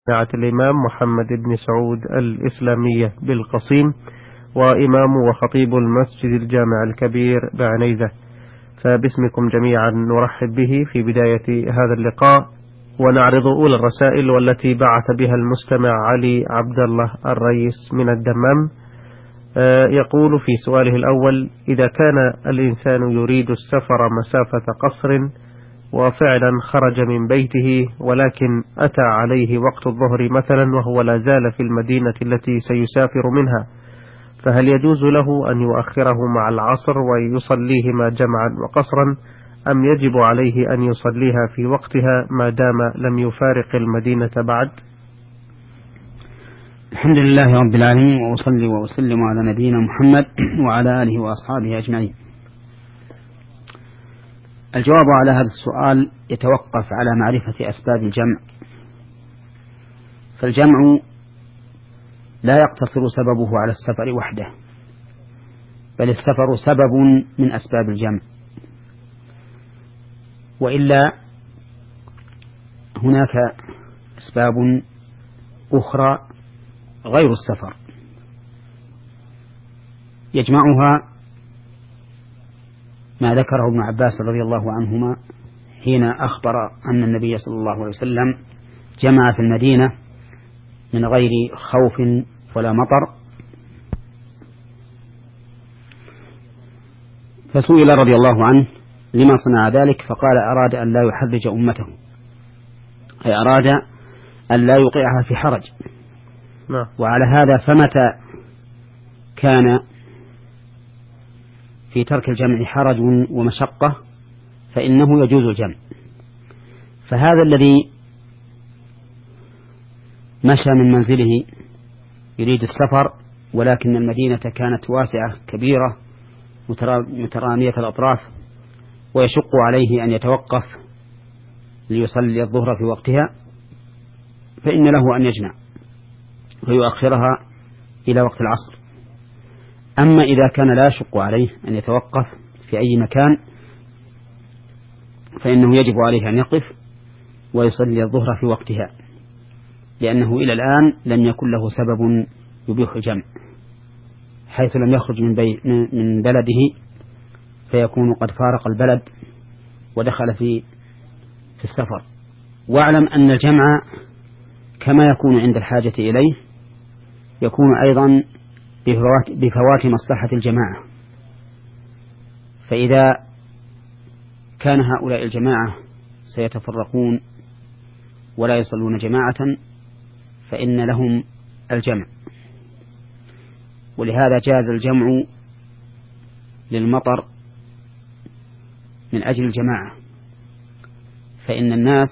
جامعة الإمام محمد بن سعود الإسلامية بالقصيم، وإمام وخطيب المسجد الجامع الكبير بعنيزة. فباسمكم جميعا نرحب به في بداية هذا اللقاء، ونعرض أولى الرسائل والتي بعث بها المستمع علي عبد الله الرئيس من الدمام. يقول في سؤاله الأول: إذا كان الإنسان يريد السفر مسافة قصر وفعلا خرج من بيته، ولكن أتى عليه وقت الظهر مثلا وهو لا زال في المدينة التي سيسافر منها، فهل يجوز له أن يؤخره مع العصر ويصليهما جمعا وقصرا، أم يجب عليه أن يصليها في وقتها ما دام لم يفارق المدينة بعد؟ الحمد لله رب العالمين، وأصلي وأسلم على نبينا محمد وعلى آله وأصحابه أجمعين. الجواب على هذا السؤال يتوقف على معرفة أسباب الجمع، فالجمع لا يقتصر سببه على السفر وحده، بل السفر سبب من أسباب الجمع، وإلا هناك أسباب أخرى غير السفر يجمعها ما ذكره ابن عباس رضي الله عنهما حين أخبر أن النبي صلى الله عليه وسلم جمع في المدينة من غير خوف ولا مطر، فسئل رضي الله عنه لما صنع ذلك، فقال: أراد أن لا يحرج أمته، أي أراد أن لا يوقعها في حرج. وعلى هذا فمتى كان في ترك الجمع حرج ومشقة فإنه يجوز الجمع. فهذا الذي مشى من منزله يريد السفر، ولكن المدينة كانت واسعة كبيرة مترامية الأطراف، ويشق عليه أن يتوقف ليصلي الظهر في وقتها، فإن له أن يجمع ويؤخرها إلى وقت العصر. أما إذا كان لا يشق عليه أن يتوقف في أي مكان فإنه يجب عليه أن يقف ويصلي الظهر في وقتها، لأنه إلى الآن لم يكن له سبب يبيح الجمع، حيث لم يخرج من بلده، فيكون قد فارق البلد ودخل في السفر. واعلم أن الجمع كما يكون عند الحاجة إليه يكون أيضا بفوات مصلحة الجماعة، فإذا كان هؤلاء الجماعة سيتفرقون ولا يصلون جماعة فإن لهم الجمع. ولهذا جاز الجمع للمطر من أجل الجماعة، فإن الناس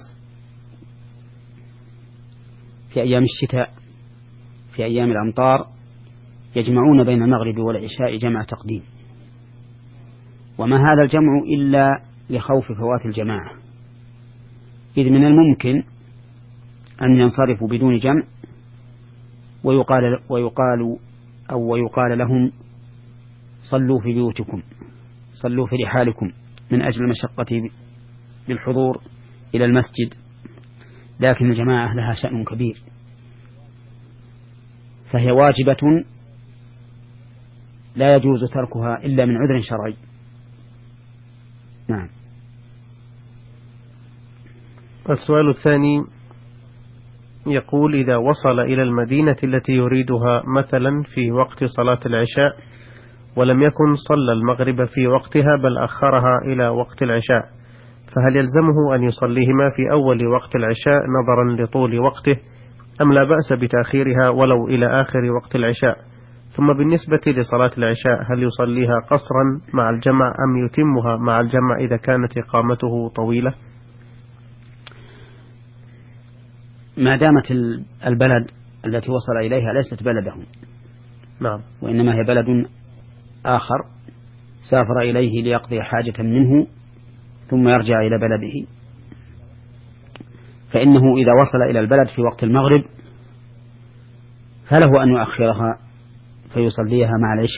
في أيام الشتاء في أيام الأمطار يجمعون بين المغرب والعشاء جمع تقديم، وما هذا الجمع إلا لخوف فوات الجماعة، إذ من الممكن أن ينصرفوا بدون جمع ويقال لهم: صلوا في بيوتكم، صلوا في رحالكم، من أجل المشقة بالحضور إلى المسجد. لكن الجماعة لها شأن كبير، فهي واجبة لا يجوز تركها إلا من عذر شرعي. نعم. السؤال الثاني يقول: إذا وصل إلى المدينة التي يريدها مثلا في وقت صلاة العشاء، ولم يكن صلى المغرب في وقتها بل أخرها إلى وقت العشاء، فهل يلزمه أن يصليهما في أول وقت العشاء نظرا لطول وقته، أم لا بأس بتأخيرها ولو إلى آخر وقت العشاء؟ ثم بالنسبة لصلاة العشاء، هل يصليها قصرا مع الجمع أم يتمها مع الجمع إذا كانت إقامته طويلة؟ ما دامت البلد التي وصل إليها ليست بلدهم، نعم، وإنما هي بلد آخر سافر إليه ليقضي حاجة منه ثم يرجع إلى بلده، فإنه إذا وصل إلى البلد في وقت المغرب فله أن يؤخرها فيصليها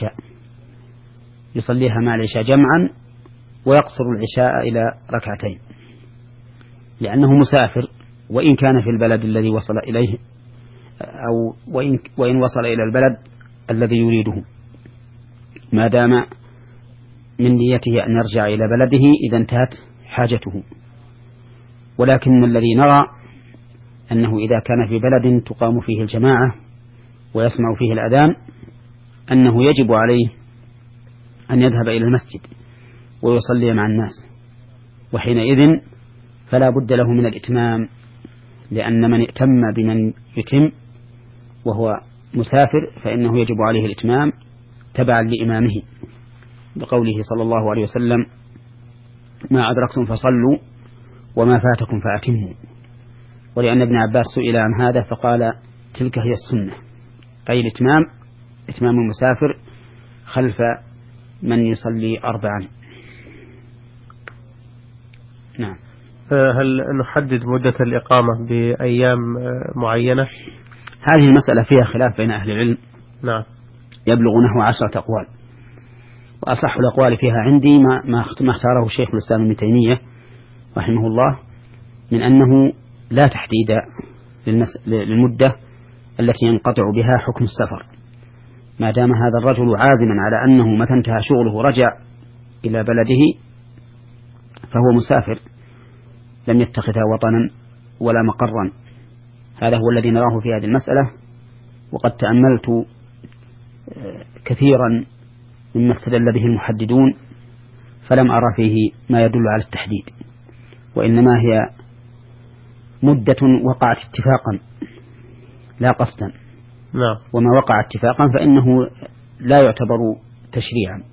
مع العشاء جمعا، ويقصر العشاء إلى ركعتين، لأنه مسافر وإن كان في البلد الذي وصل إليه، أو وإن وصل إلى البلد الذي يريده، ما دام من نيته أن يرجع إلى بلده إذا انتهت حاجته. ولكن الذي نرى أنه إذا كان في بلد تقام فيه الجماعة ويسمع فيه الأذان أنه يجب عليه أن يذهب إلى المسجد ويصلي مع الناس، وحينئذ فلا بد له من الإتمام، لأن من ائتم بمن يتم وهو مسافر فإنه يجب عليه الإتمام تبعا لإمامه، بقوله صلى الله عليه وسلم: ما أدركتم فصلوا وما فاتكم فأتموا. ولأن ابن عباس سئل عن هذا فقال: تلك هي السنة، أي الإتمام، إتمام المسافر خلف من يصلي 4. نعم. هل نحدد مدة الإقامة بأيام معينة؟ هذه المسألة فيها خلاف بين أهل العلم. نعم. يبلغ نحو 10 أقوال، وأصح الأقوال فيها عندي ما اختاره الشيخ الإسلام ابن تيمية رحمه الله، من أنه لا تحديد للمدة التي ينقطع بها حكم السفر، ما دام هذا الرجل عازما على أنه متى انتهى شغله رجع إلى بلده فهو مسافر لم يتخذها وطنا ولا مقرا. هذا هو الذي نراه في هذه المسألة، وقد تأملت كثيرا مما استدل به المحددون فلم أرى فيه ما يدل على التحديد، وإنما هي مدة وقعت اتفاقا لا قصدا. نعم. وما وقع اتفاقا فإنه لا يعتبر تشريعا.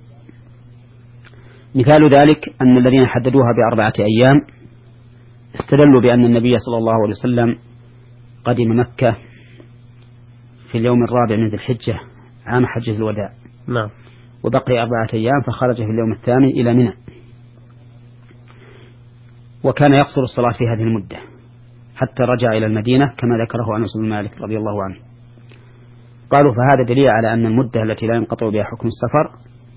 مثال ذلك أن الذين حددوها ب4 أيام استدلوا بأن النبي صلى الله عليه وسلم قدم مكة في اليوم 4 من ذي الحجة عام حجة الوداع. نعم. وبقي 4 أيام فخرج في اليوم 8 إلى منى، وكان يقصر الصلاة في هذه المدة حتى رجع إلى المدينة كما ذكره أنس بن مالك رضي الله عنه. قالوا فهذا دليل على أن المدة التي لا ينقطع بها حكم السفر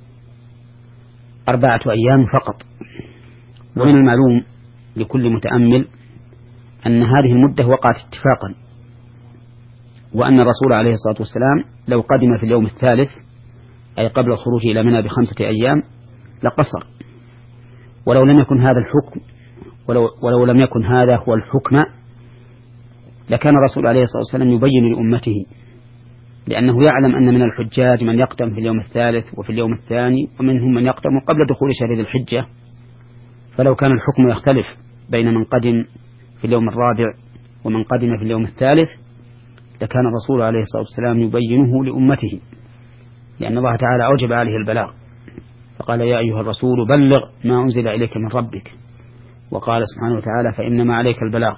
4 أيام فقط. ومن المعلوم لكل متأمل أن هذه المدة وقعت اتفاقا، وأن الرسول عليه الصلاة والسلام لو قدم في اليوم 3 أي قبل الخروج إلى منى ب5 أيام لقصر. ولو لم يكن هذا الحكم ولو لم يكن هذا هو الحكم لكان الرسول عليه الصلاة والسلام يبين لأمته، لأنه يعلم أن من الحجاج من يقدم في اليوم 3 وفي اليوم 2 ومنهم من يقدم قبل دخول شهر ذي الحجة. فلو كان الحكم يختلف بين من قدم في اليوم 4 ومن قدم في اليوم 3 لكان الرسول عليه الصلاة والسلام يبينه لأمته، لأن الله تعالى أوجب عليه البلاغ، فقال: يا أيها الرسول بلغ ما أنزل إليك من ربك. وقال سبحانه وتعالى: فإنما عليك البلاغ.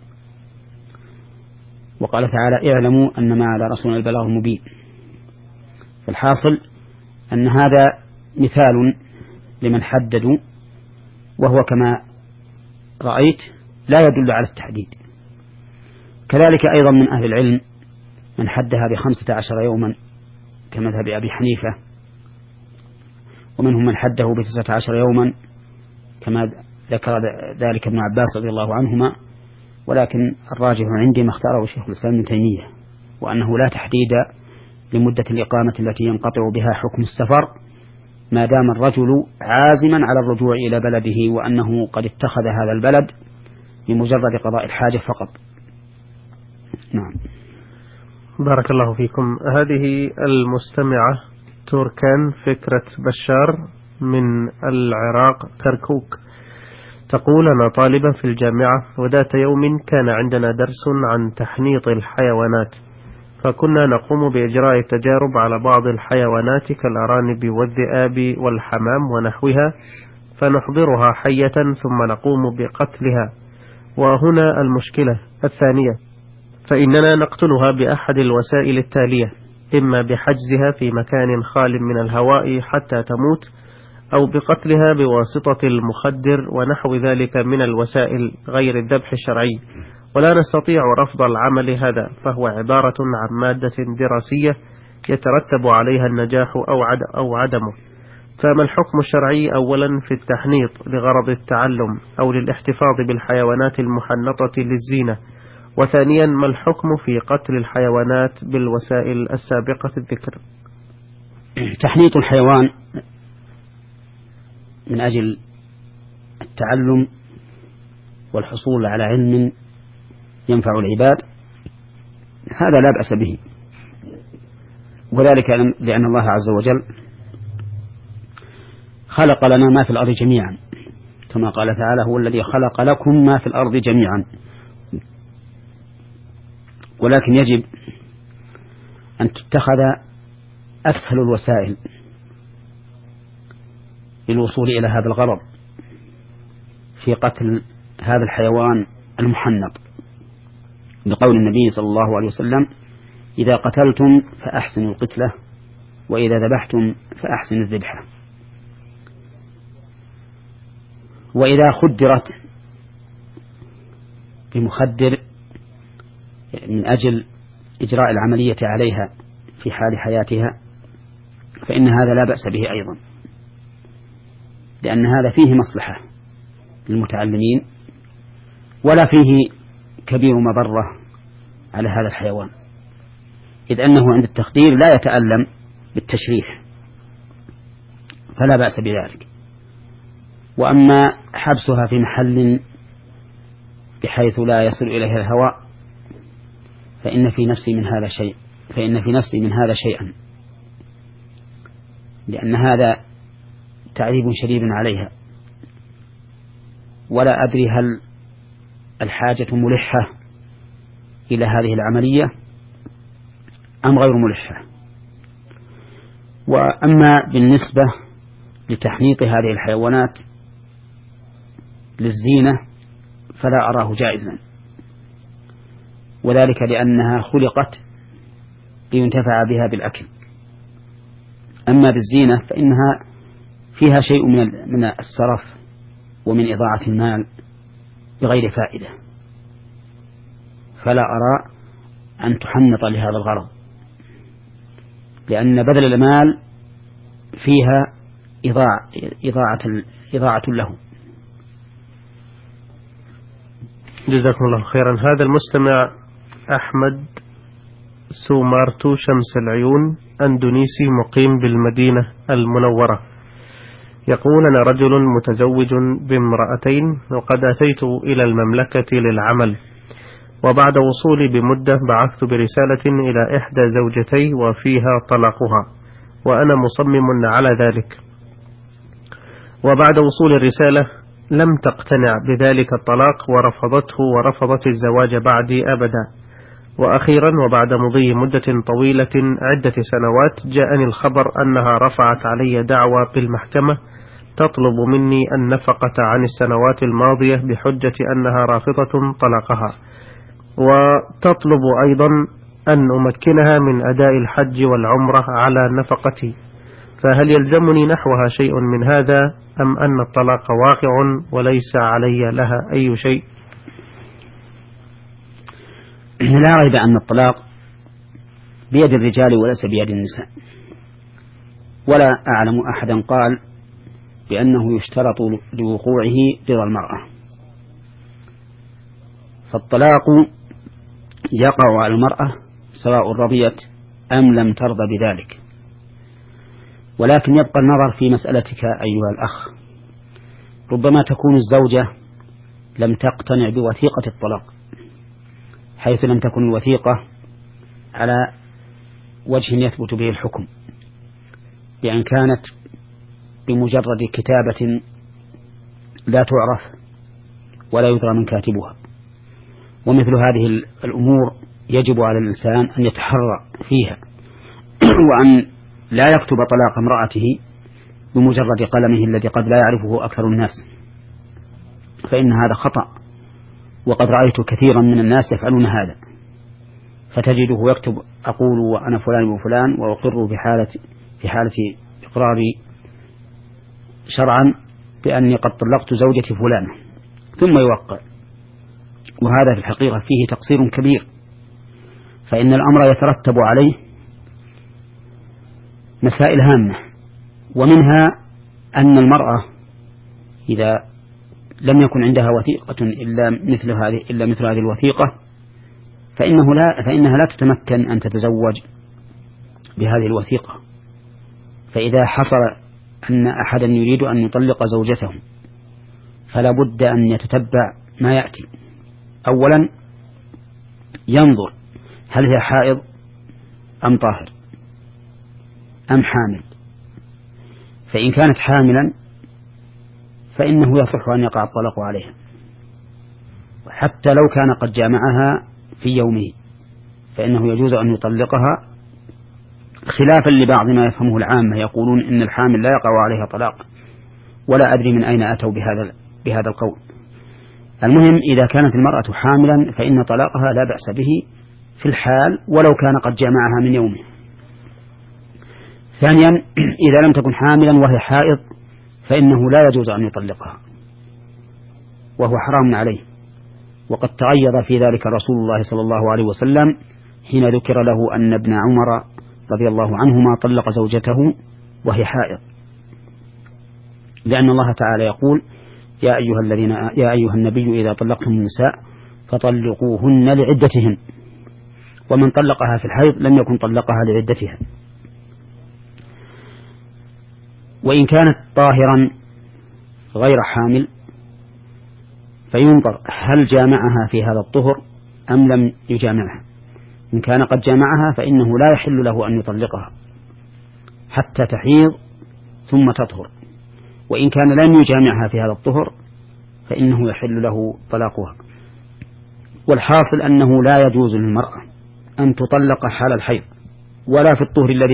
وقال تعالى: اعلموا أنما على رسولنا البلاغ المبين. فالحاصل أن هذا مثال لمن حددوا، وهو كما رأيت لا يدل على التحديد. كذلك أيضا من أهل العلم من حدها ب15 يوما كمذهب أبي حنيفة، ومنهم من حده ب19 يوما كما ذكر ذلك ابن عباس رضي الله عنهما. ولكن الراجح عندي ما اختاره شيخ الإسلام ابن تيمية، وأنه لا تحديد لمدة الإقامة التي ينقطع بها حكم السفر ما دام الرجل عازما على الرجوع إلى بلده، وأنه قد اتخذ هذا البلد بمجرد قضاء الحاجة فقط. نعم. بارك الله فيكم. هذه المستمعة تركان فكرة بشار من العراق كركوك تقول: أنا طالبة في الجامعة، وذات يوم كان عندنا درس عن تحنيط الحيوانات، فكنا نقوم بإجراء تجارب على بعض الحيوانات كالأرانب والذئاب والحمام ونحوها، فنحضرها حية ثم نقوم بقتلها. وهنا المشكلة الثانية، فإننا نقتلها بأحد الوسائل التالية: إما بحجزها في مكان خال من الهواء حتى تموت، أو بقتلها بواسطة المخدر ونحو ذلك من الوسائل غير الذبح الشرعي، ولا نستطيع رفض العمل هذا، فهو عبارة عن مادة دراسية يترتب عليها النجاح أو عدمه، فما الحكم الشرعي أولا في التحنيط لغرض التعلم أو للاحتفاظ بالحيوانات المحنطة للزينة؟ وثانيا ما الحكم في قتل الحيوانات بالوسائل السابقة الذكر؟ تحنيط الحيوان من أجل التعلم والحصول على علم ينفع العباد هذا لا بأس به، وذلك لأن الله عز وجل خلق لنا ما في الأرض جميعا، كما قال تعالى: هو الذي خلق لكم ما في الأرض جميعا. ولكن يجب أن تتخذ أسهل الوسائل للوصول إلى هذا الغرض في قتل هذا الحيوان المحنط، لقول النبي صلى الله عليه وسلم: إذا قتلتم فأحسنوا القتلة، وإذا ذبحتم فأحسنوا الذبحة. وإذا خدرت بمخدر من أجل إجراء العملية عليها في حال حياتها فإن هذا لا بأس به أيضا، لأن هذا فيه مصلحة للمتعلمين ولا فيه كبير مضرة على هذا الحيوان، إذ أنه عند التخدير لا يتألم بالتشريح، فلا بأس بذلك. وأما حبسها في محل بحيث لا يصل إليها الهواء فإن في نفسي من هذا شيئا، لأن هذا تعذيب شديد عليها، ولا أدري هل الحاجة ملحة إلى هذه العملية أم غير ملحة. وأما بالنسبة لتحنيط هذه الحيوانات للزينة فلا أراه جائزا، وذلك لأنها خلقت لينتفع بها بالأكل. أما بالزينة فإنها فيها شيء من السرف ومن إضاعة المال بغير فائدة، فلا أرى أن تحنط لهذا الغرض، لأن بذل المال فيها إضاعة له. جزاكم الله خيرا. هذا المستمع أحمد سومارتو شمس العيون أندونيسي مقيم بالمدينة المنورة يقول: أنا رجل متزوج بامرأتين، وقد أتيت إلى المملكة للعمل، وبعد وصولي بمدة بعثت برسالة إلى إحدى زوجتي وفيها طلاقها، وأنا مصمم على ذلك. وبعد وصول الرسالة لم تقتنع بذلك الطلاق ورفضت الزواج بعدي أبدا. وأخيرا وبعد مضي مدة طويلة عدة سنوات جاءني الخبر أنها رفعت علي دعوى بالمحكمة تطلب مني النفقة عن السنوات الماضية بحجة أنها رافضة طلاقها، وتطلب أيضا أن أمكنها من أداء الحج والعمرة على نفقتي، فهل يلزمني نحوها شيء من هذا أم أن الطلاق واقع وليس علي لها أي شيء؟ لا ريب أن الطلاق بيد الرجال وليس بيد النساء، ولا أعلم أحدا قال بأنه يشترط لوقوعه رضا المرأة. فالطلاق يقع على المرأة سواء رضيت أم لم ترضى بذلك. ولكن يبقى النظر في مسألتك أيها الأخ، ربما تكون الزوجة لم تقتنع بوثيقة الطلاق، حيث لم تكن الوثيقة على وجه يثبت به الحكم، بأن كانت بمجرد كتابة لا تعرف ولا يدرى من كاتبها. ومثل هذه الأمور يجب على الإنسان أن يتحرى فيها وأن لا يكتب طلاق امرأته بمجرد قلمه الذي قد لا يعرفه أكثر الناس، فإن هذا خطأ، وقد رأيت كثيرا من الناس يفعلون هذا، فتجده يكتب: أقول وأنا فلان وفلان وأقر في حالة إقراري شرعا بأني قد طلقت زوجتي فلانة، ثم يوقع. وهذا في الحقيقة فيه تقصير كبير، فإن الأمر يترتب عليه مسائل هامة ومنها أن المرأة إذا لم يكن عندها وثيقة إلا مثل هذه الوثيقة فإنها لا تتمكن أن تتزوج بهذه الوثيقة. فإذا حصل أن أحدا يريد أن يطلق زوجته فلا بد أن يتتبع ما يأتي. أولا ينظر هل هي حائض أم طاهر أم حامل. فإن كانت حاملا فإنه يصح أن يقع الطلاق عليها حتى لو كان قد جامعها في يومه، فإنه يجوز أن يطلقها، خلافا لبعض ما يفهمه العامة يقولون إن الحامل لا يقع عليها طلاق، ولا أدري من أين أتوا بهذا القول. المهم إذا كانت المرأة حاملا فإن طلاقها لا بأس به في الحال ولو كان قد جامعها من يومه. ثانيا إذا لم تكن حاملا وهي حائض فإنه لا يجوز أن يطلقها وهو حرام عليه، وقد تغيظ في ذلك رسول الله صلى الله عليه وسلم حين ذكر له أن ابن عمر رضي الله عنهما طلق زوجته وهي حائض، لأن الله تعالى يقول يا أيها النبي إذا طلقتم النساء فطلقوهن لعدتهن، ومن طلقها في الحيض لم يكن طلقها لعدتها. وإن كانت طاهرا غير حامل فينظر هل جامعها في هذا الطهر أم لم يجامعها. إن كان قد جامعها فإنه لا يحل له أن يطلقها حتى تحيض ثم تطهر، وإن كان لم يجامعها في هذا الطهر فإنه يحل له طلاقها. والحاصل أنه لا يجوز للمرأة أن تطلق حال الحيض ولا في الطهر الذي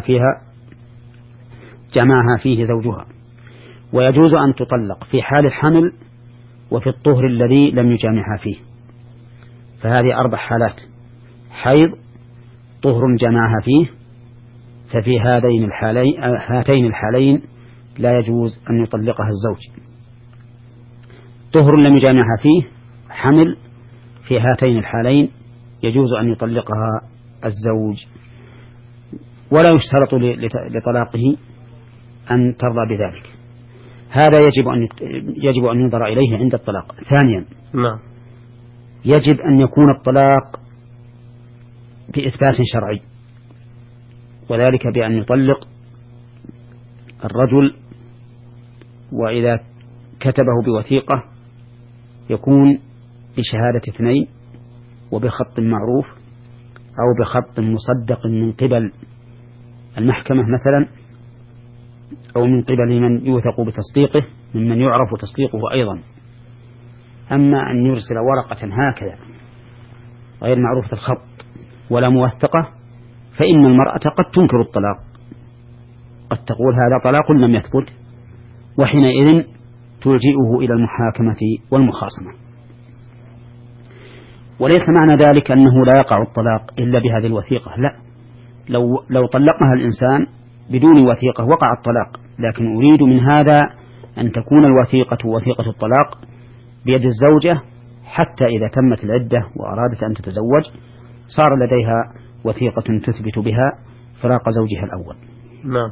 جمعها فيه زوجها، ويجوز أن تطلق في حال الحمل وفي الطهر الذي لم يجامعها فيه. فهذه 4 حالات: حيض، طهر جمعها فيه، ففي هاتين الحالين لا يجوز أن يطلقها الزوج. طهر لم يجامعها فيه، حمل، في هاتين الحالين يجوز أن يطلقها الزوج، ولا يشترط لطلاقه أن ترضى بذلك. هذا يجب أن ينظر إليه عند الطلاق. ثانيا يجب أن يكون الطلاق بإثبات شرعي، وذلك بأن يطلق الرجل، وإذا كتبه بوثيقة يكون بشهادة 2 وبخط معروف أو بخط مصدق من قبل المحكمة مثلا، أو من قبل من يوثق بتصديقه ممن يعرف تصديقه أيضا. أما أن يرسل ورقة هكذا غير معروفة الخط ولا موثقة فإن المرأة قد تنكر الطلاق، قد تقول هذا طلاق لم يثبت، وحينئذ تلجئه إلى المحاكمة والمخاصمة. وليس معنى ذلك أنه لا يقع الطلاق إلا بهذه الوثيقة، لا، لو طلقها الإنسان بدون وثيقة وقع الطلاق، لكن أريد من هذا أن تكون الوثيقة وثيقة الطلاق بيد الزوجة حتى إذا تمت العدة وأرادت أن تتزوج صار لديها وثيقة تثبت بها فراق زوجها الأول. نعم.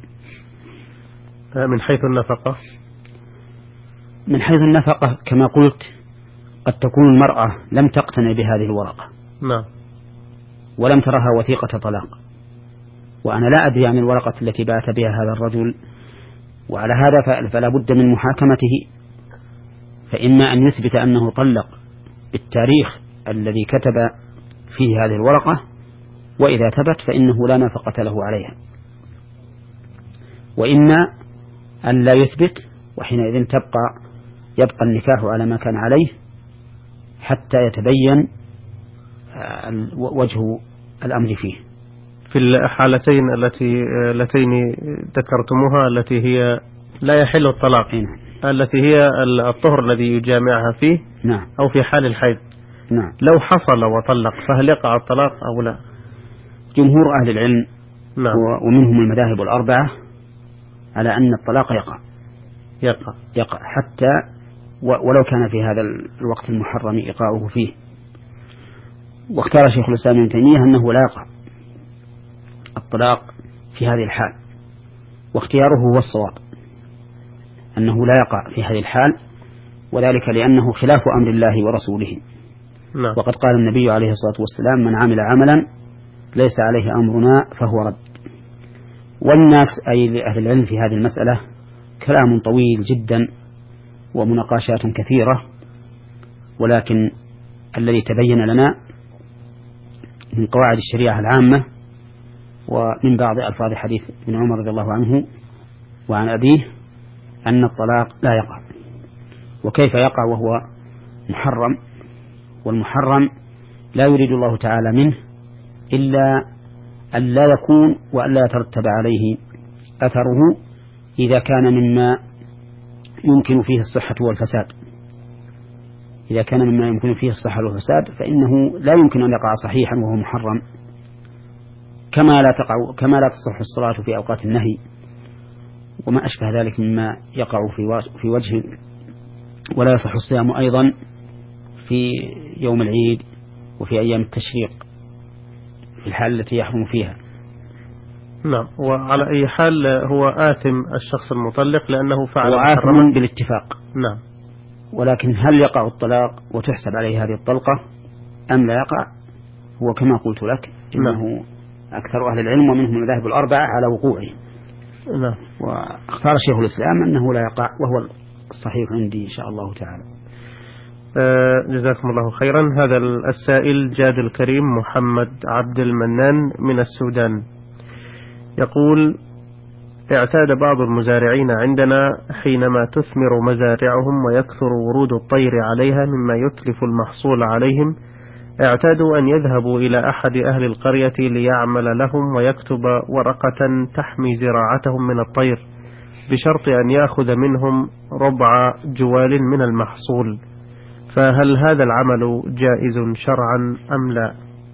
من حيث النفقة، من حيث النفقة كما قلت قد تكون المرأة لم تقتنع بهذه الورقة، نعم، ولم ترها وثيقة طلاق، وأنا لا أدري عن الورقة التي بعث بها هذا الرجل، وعلى هذا فلا بد من محاكمته، فإما أن يثبت أنه طلق بالتاريخ الذي كتب فيه هذه الورقة، وإذا ثبت فإنه لا نفقة له عليها، وإما أن لا يثبت، وحينئذ يبقى النكاح على ما كان عليه حتى يتبين وجه الأمر فيه. في الحالتين اللتين ذكرتموها التي هي لا يحل الطلاق، التي هي الطهر الذي يجامعها فيه، نعم، أو في حال الحيض، نعم، لو حصل وطلق فهل يقع الطلاق أو لا؟ جمهور أهل العلم، نعم، ومنهم المذاهب الأربعة على أن الطلاق يقع حتى ولو كان في هذا الوقت المحرم إيقاعه فيه. واختار شيخ الإسلام ابن تيمية أنه لا يقع الطلاق في هذه الحال، واختياره هو الصواب، أنه لا يقع في هذه الحال، وذلك لأنه خلاف أمر الله ورسوله. نعم. وقد قال النبي عليه الصلاة والسلام: من عمل عملا ليس عليه أمرنا فهو رد. والناس أي أهل العلم في هذه المسألة كلام طويل جدا ومناقشات كثيرة، ولكن الذي تبين لنا من قواعد الشريعة العامة ومن بعض ألفاظ حديث ابن عمر رضي الله عنه وعن أبيه أن الطلاق لا يقع. وكيف يقع وهو محرم؟ والمحرم لا يريد الله تعالى منه إلا أن لا يكون وأن لا يترتب عليه أثره إذا كان مما يمكن فيه الصحة والفساد. إذا كان مما يمكن فيه الصحة والفساد فإنه لا يمكن أن يقع صحيحا وهو محرم، كما لا تصح الصلاة في أوقات النهي وما أشبه ذلك مما يقع في وجه، ولا يصح الصيام أيضا في يوم العيد وفي أيام التشريق في الحال التي يحرم فيها. نعم. وعلى أي حال هو آثم الشخص المطلق لأنه فعل وآثم بالاتفاق. نعم. ولكن هل يقع الطلاق وتحسب عليه هذه الطلقة أم لا يقع؟ هو كما قلت لك إنه أكثر أهل العلم ومنهم المذاهب الأربعة على وقوعه. نعم. واختار شيخ الإسلام أنه لا يقع، وهو الصحيح عندي إن شاء الله تعالى. جزاكم الله خيرا. هذا السائل جاد الكريم محمد عبد المنان من السودان يقول: اعتاد بعض المزارعين عندنا حينما تثمر مزارعهم ويكثر ورود الطير عليها مما يتلف المحصول عليهم، اعتادوا أن يذهبوا إلى أحد أهل القرية ليعمل لهم ويكتب ورقة تحمي زراعتهم من الطير بشرط أن يأخذ منهم ربع جوال من المحصول، فهل هذا العمل جائز شرعا أم لا؟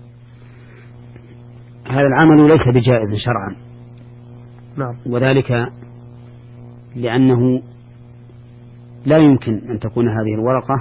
هذا العمل ليس بجائز شرعا. نعم. وذلك لأنه لا يمكن أن تكون هذه الورقة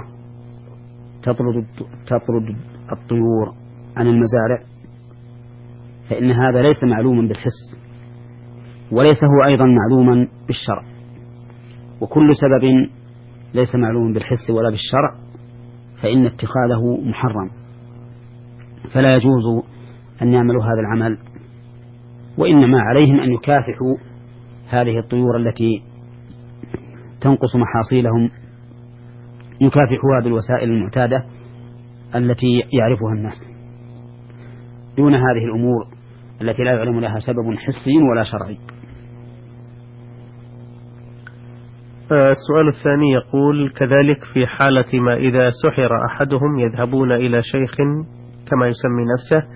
تطرد الطيور عن المزارع، فإن هذا ليس معلوما بالحس وليس هو أيضا معلوما بالشرع، وكل سبب ليس معلوما بالحس ولا بالشرع فإن اتخاذه محرم، فلا يجوز أن يعملوا هذا العمل، وإنما عليهم أن يكافحوا هذه الطيور التي تنقص محاصيلهم، يكافحوها بالوسائل المعتادة التي يعرفها الناس دون هذه الأمور التي لا يعلم لها سبب حسي ولا شرعي. السؤال الثاني يقول: كذلك في حالة ما إذا سحر أحدهم يذهبون إلى شيخ كما يسمي نفسه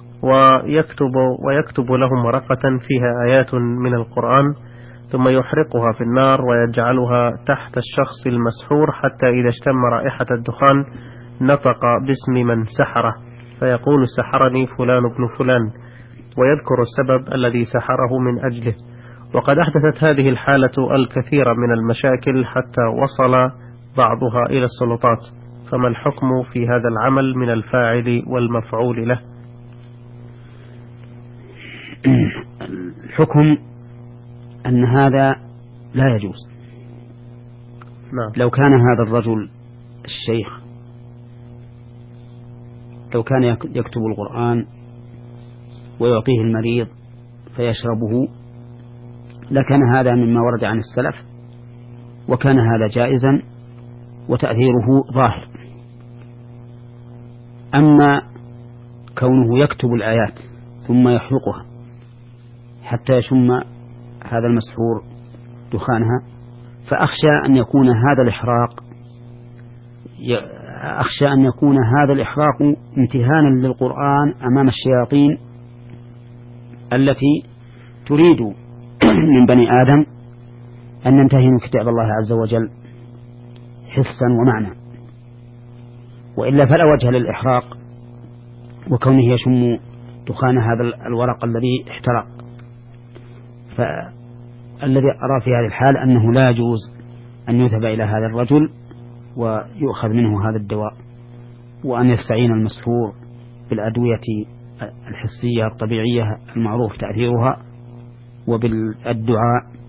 ويكتب لهم ورقة فيها آيات من القرآن ثم يحرقها في النار ويجعلها تحت الشخص المسحور حتى إذا اشتم رائحة الدخان نطق باسم من سحره فيقول: سحرني فلان ابن فلان، ويذكر السبب الذي سحره من أجله. وقد أحدثت هذه الحالة الكثير من المشاكل حتى وصل بعضها إلى السلطات، فما الحكم في هذا العمل من الفاعل والمفعول له؟ الحكم أن هذا لا يجوز. نعم. لو كان هذا الرجل الشيخ لو كان يكتب القرآن ويعطيه المريض فيشربه لكان هذا مما ورد عن السلف، وكان هذا جائزا وتأثيره ظاهر. أما كونه يكتب الآيات ثم يحرقها حتى يشم هذا المسحور دخانها، فأخشى أن يكون هذا الإحراق امتهانا للقرآن أمام الشياطين التي تريد من بني آدم أن ينتهنوا كتاب الله عز وجل حسا ومعنى، وإلا فلا وجه للإحراق وكونه يشم دخان هذا الورق الذي احترق. فالذي أرى في هذه الحال أنه لا يجوز أن يذهب إلى هذا الرجل ويؤخذ منه هذا الدواء، وأن يستعين المسحور بالأدوية الحسية الطبيعية المعروف تأثيرها وبالدعاء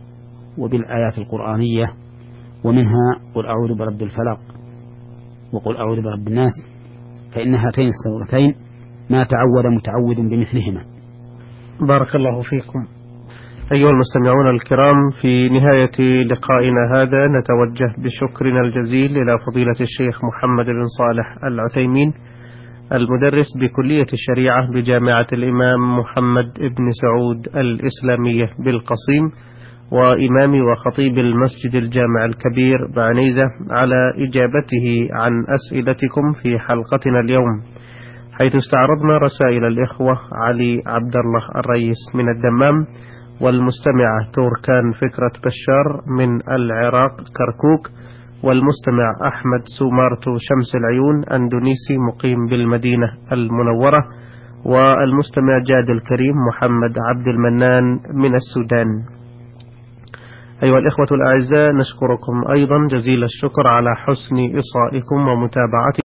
وبالآيات القرآنية، ومنها قل أعوذ برب الفلق وقل أعوذ برب الناس، فإن هاتين السورتين ما تعود متعود بمثلهما. بارك الله فيكم. أيها المستمعون الكرام، في نهاية لقائنا هذا نتوجه بشكرنا الجزيل إلى فضيلة الشيخ محمد بن صالح العثيمين، المدرس بكلية الشريعة بجامعة الإمام محمد بن سعود الإسلامية بالقصيم، وإمام وخطيب المسجد الجامع الكبير بعنيزة، على إجابته عن أسئلتكم في حلقتنا اليوم، حيث استعرضنا رسائل الإخوة علي عبد الله الرئيس من الدمام، والمستمعة توركان فكرة بشار من العراق كركوك، والمستمع أحمد سومارتو شمس العيون أندونيسي مقيم بالمدينة المنورة، والمستمع جاد الكريم محمد عبد المنان من السودان. أيها الإخوة الأعزاء، نشكركم أيضا جزيل الشكر على حسن إصغائكم ومتابعتكم